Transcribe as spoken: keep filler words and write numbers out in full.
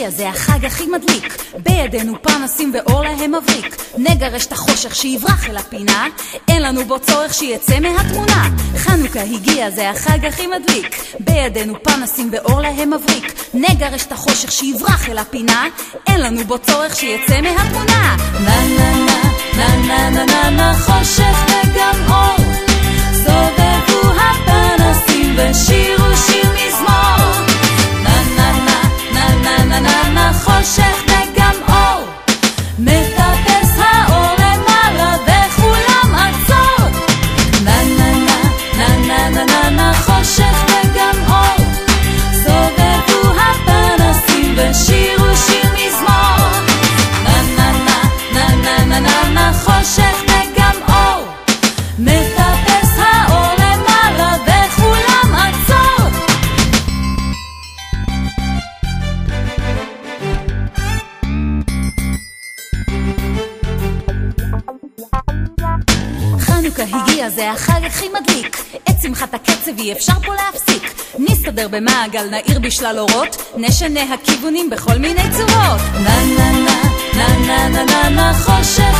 הגיע, זה החג הכי מדליק, בידינו פרנסים ואור להם מבריק, נגרש את החושך שיברח אל הפינה, אין לנו בו צורך שיצא מהתמונה. חנוכה הגיע, זה החג הכי מדליק, בידינו פרנסים ואור להם מבריק, נגרש את החושך שיברח אל הפינה, אין לנו בו צורך שיצא מהתמונה. נה נה נה נה נה נה נה חושך וגם אור, סובבו הפרנסים ושירו שיר מזמור. נה נה נה נה נה נה נה חושך וגם אור, מטפס האור למעלה וכולם עצור. נה נה נה נה נה נה נה חושך וגם אור, סובבו הפרנסים ושירו שיר מזמור. נה נה נה נה נה נה נה חושך וגם אור, מטפס האור למעלה וכולם עצור. חנוכה הגיע, זה החג הכי מדליק, את שמחת הקצב אי אפשר פה להפסיק, נסתדר במעגל, נעיר בשלל אורות, נשנה הכיוונים בכל מיני צורות. נה נה נה נה נה נה נה חושך